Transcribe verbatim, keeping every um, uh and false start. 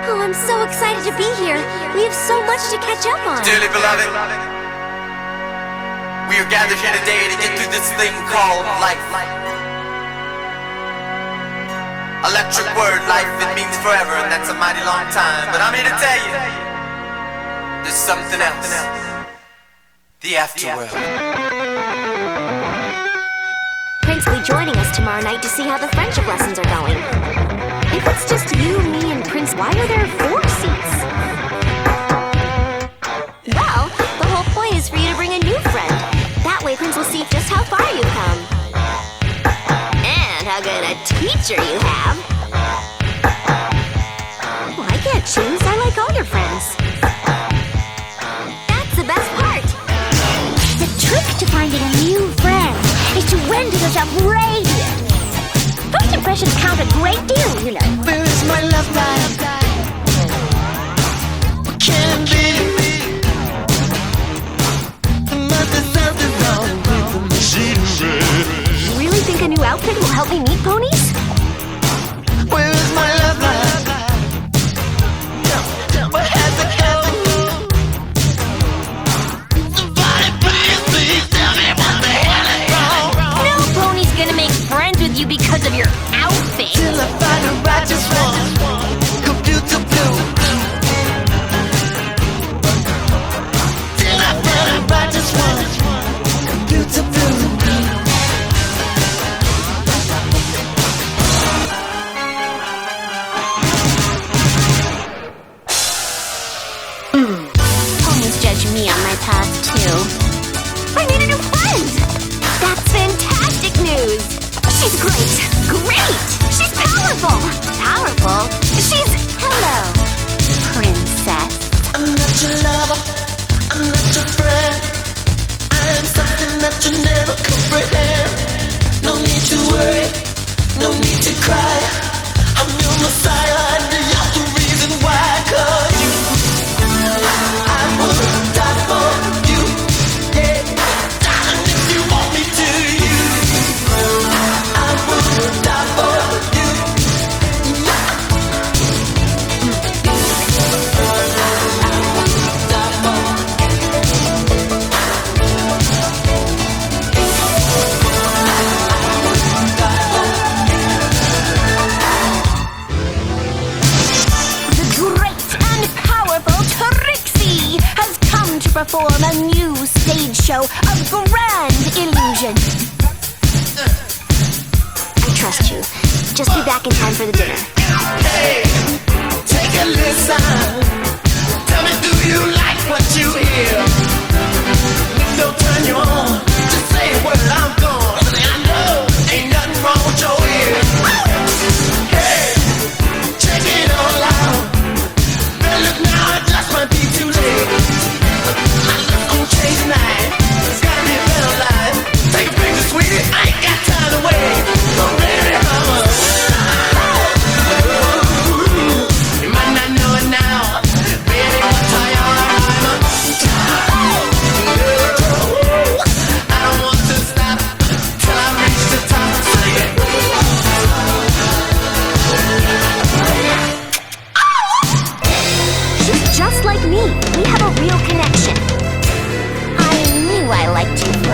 Oh, I'm so excited to be here. We have so much to catch up on. Dearly beloved, we are gathered here today to get through this thing called life. Electric word, life, it means forever, and that's a mighty long time. But I'm here to tell you, there's something else. The afterworld. Prince will be joining us tomorrow night to see how the friendship lessons are going. If it's just you, me, and Prince, why are there four seats? Well, the whole point is for you to bring a new friend. That way Prince will see just how far you've come. And how good a teacher you have. Well, I can't choose. I like all your friends. That's the best part. The trick to finding a new friend is to render yourself radiant. First impressions count a great deal, you know. Where is my love life? What can it be? Must have something wrong with the machine. You really think a new outfit will help me meet ponies? Where is my love life? Where has it gone? Somebody please, please tell me what the hell is wrong. No pony's gonna make friends with you because of your outfit. Till I find a righteous one, computer blue. Till I find a righteous one, computer blue. Ponies judge me on my path too. I made a new friend! That's fantastic news! She's great! Great! She's powerful! Powerful? She's... Hello, princess. I'm not your lover, I'm not your friend. I am something that you never comprehend. No need to worry, no need to cry. I'm your messiah and you're the reason why. Cause you, I would die for you. Yeah, darling, if you want me to, you, I would die for you. Yeah. Perform a new stage show of grand illusion. I trust you. Just be back in time for the dinner. Hey, take a listen. Tell me, do you like what you hear? Don't turn you on. Just say a word, I'm gone. I know ain't nothing wrong with your ear. Hey, check it all out. Well, look now, it just might be too late. On change night, it's gotta be a better life. Take a picture, sweetie, I ain't got time to wait. Oh, baby, mama. You might not know it now, baby, I'll tell you all I'm I don't want to stop till I reach the top. Sing it. She's just like me. We have a real connection. I knew I liked you